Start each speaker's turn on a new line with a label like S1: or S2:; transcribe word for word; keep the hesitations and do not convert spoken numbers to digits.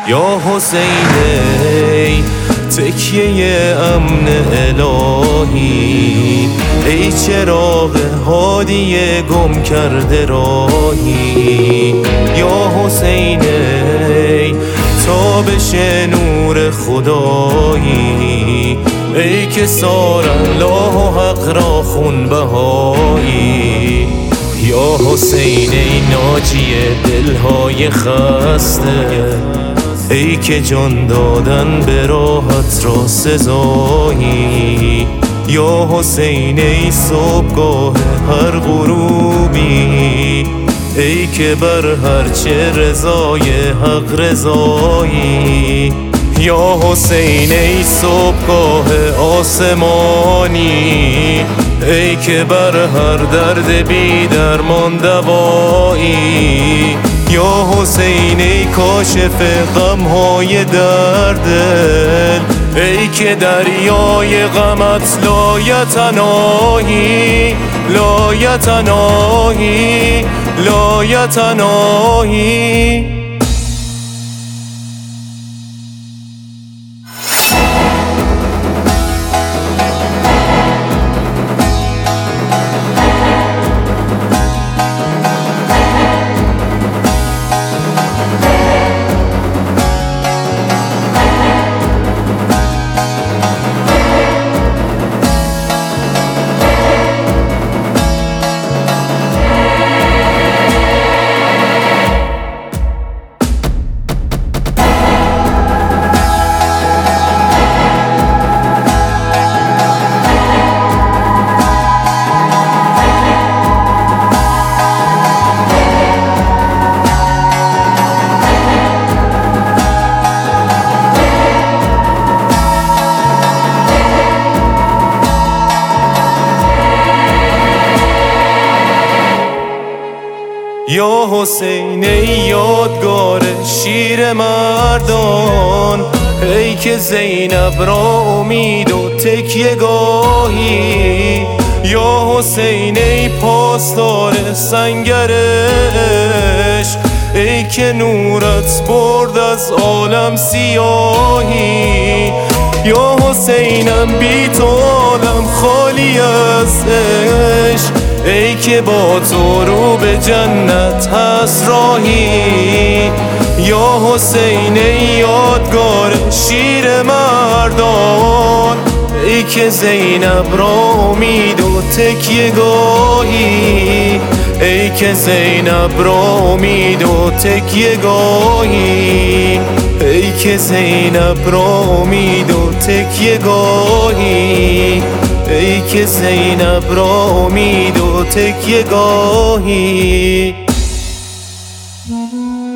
S1: یا حسین ای تکیه امن الهی، ای چراغ هادی گم کرده راهی. یا حسین ای تابش نور خدایی، ای که سار الله و حق را خون بهایی. یا حسین ای ناجی دلهای خسته، ای که جان دادن به راحت را سزایی. یا حسین ای صبحگاه هر غروبی، ای که بر هر چه رضای حق رضایی. یا حسین ای صبحگاه آسمانی، ای که بر هر درد بی درمان دوایی. یا حسین ای کاشف غمهای درد دل، ای که دریای غمت لایتناهی لایتناهی لایتناهی. یا حسین ای یادگار شیر مردان، ای که زینب را امید و تکیه گاهی. یا حسین ای پاسدار سنگر عشق، ای که نورت برد از عالم سیاهی. یا حسینم بی تو عالم خالی از عشق، ای که با تو رو به جنت هست راهی. یا حسین ای یادگار شیر مردان، ای که زینب را امید و تکیه گاهی. ای که زینب را امید و تکیه گاهی. ای که زینب را امید و تکیه گاهی. ای که زینب را امید و تکیه گاهی.